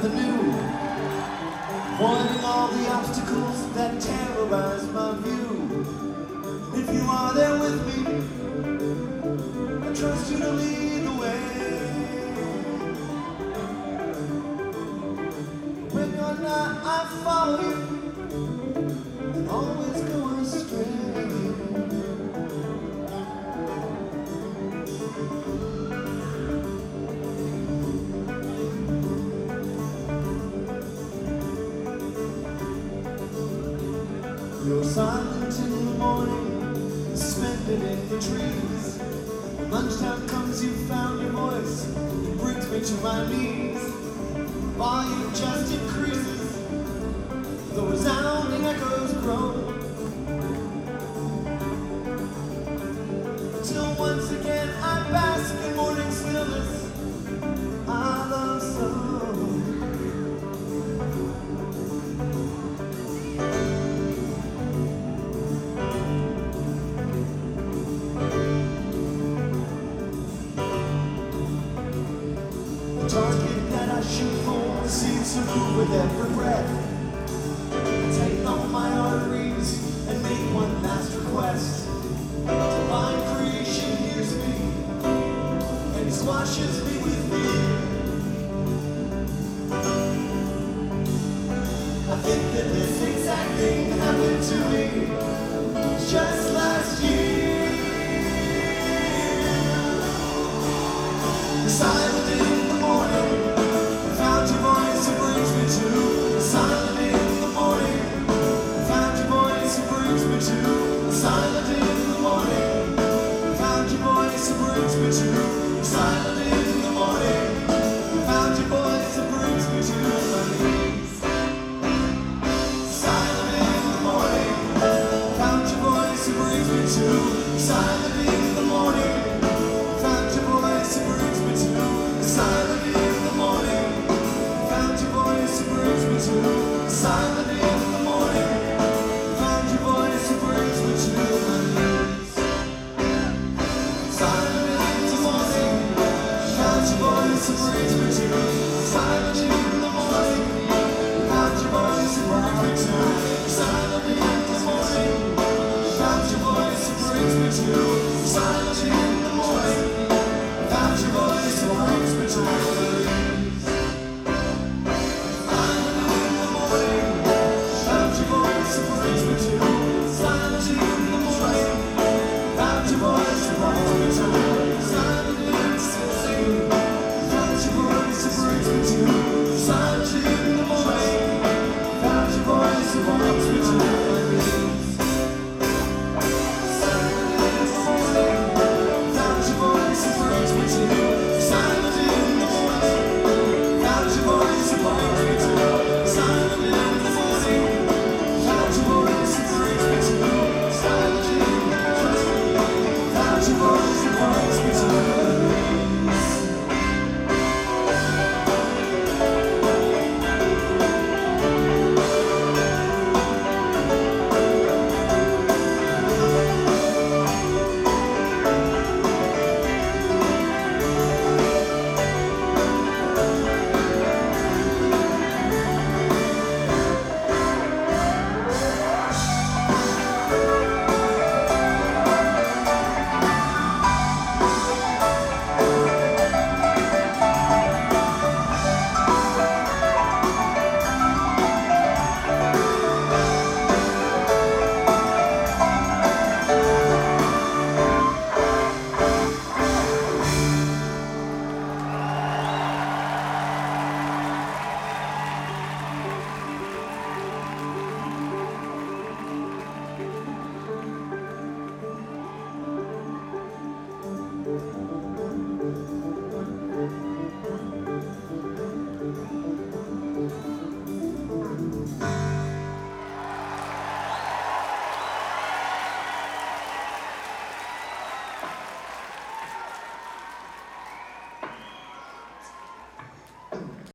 the new, avoiding all the obstacles that terrorize my view. If you are there with me, I trust you to lead the way. When you're not, I follow you and always go astray. You're silent in the morning, suspended in the trees. When lunchtime comes, you found your voice, it brings me to my knees. Volume just increases, the resounding echoes grow, until once again I bask in morning stillness I love so. The target that I shoot for seems to move with every breath. I tighten all my arteries and make one last request. Divine creation hears me and squashes me.